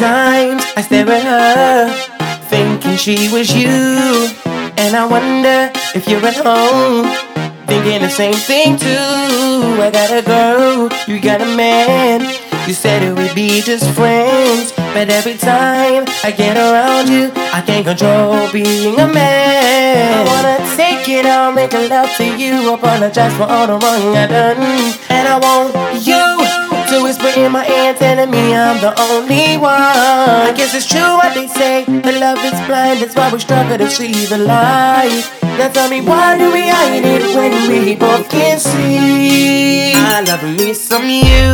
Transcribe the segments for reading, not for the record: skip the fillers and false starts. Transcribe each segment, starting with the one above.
Sometimes I stare at her, thinking she was you. And I wonder if you're at home, thinking the same thing too. I got a girl, you got a man. You said it would be just friends, but every time I get around you, I can't control being a man. I wanna take it all, make love to you, apologize for all the wrong I done. And I want you to whisper in my ear telling me I'm the only one. I guess it's true what they say, that love is blind, that's why we struggle to see the light. Now tell me, why do we hide it when we both can see? I love me some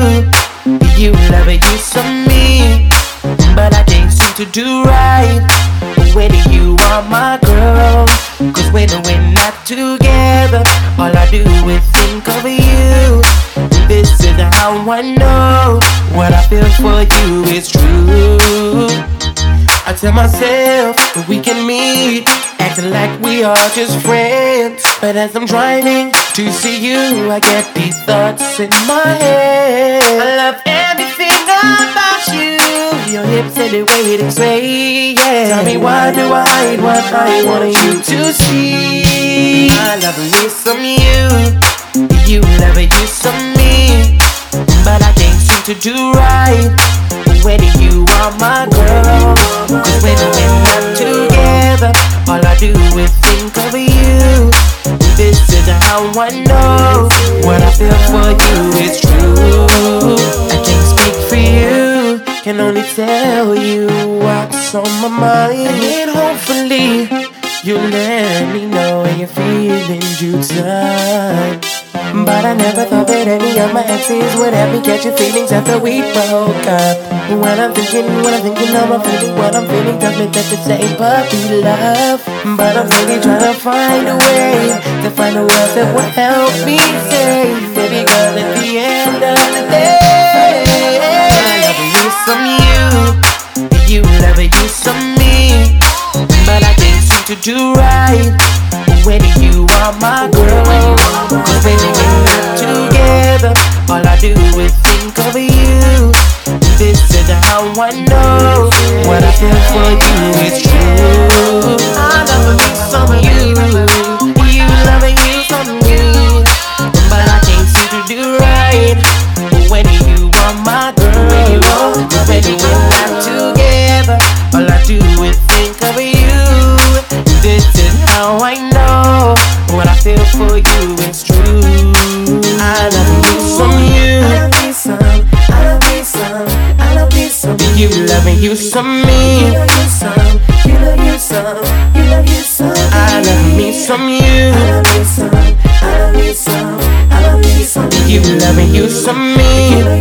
you love it, you some me, but I can't seem to do right when you are my girl. Cause when we're not together, all I do is think of you. This is how I know what I feel for you is true. I tell myself that we can meet, acting like we are just friends. But as I'm driving to see you, I get these thoughts in my head. I love everything about you, your hips and the way they sway, yeah. Tell me, why do I hide what I want you to see? I love me some you love it, you some me, but I can't seem to do right when you are my girl. Cause when we're not together, all I do is think of you. This is how I know what I feel for you is true. I can't speak for you, can only tell you what's on my mind. And hopefully you'll let me know when you're feeling due time. But I never thought that any of my exes would have me catching feelings after we broke up. When I'm thinking of my feeling, what I'm feeling does make that the same puppy love. But I'm really trying to find a way to find a word that will help me say, baby girl, at the end of the day, I love you some you love it, you some me, but I can't seem to do right when you are my girl. Cause when we're not together, all I do is think of you. This is how I know what I feel for you is true. I love me some you love you some you, but I can't seem to do right when you are my girl. Cause when we're not together, all I do is think of you. This is how I know what I feel for you is true. I love me some I love me some you loving you some me, you love you some, you love you some, you love you some. I love me some I love me some, I love me some, I love me some you loving you some me.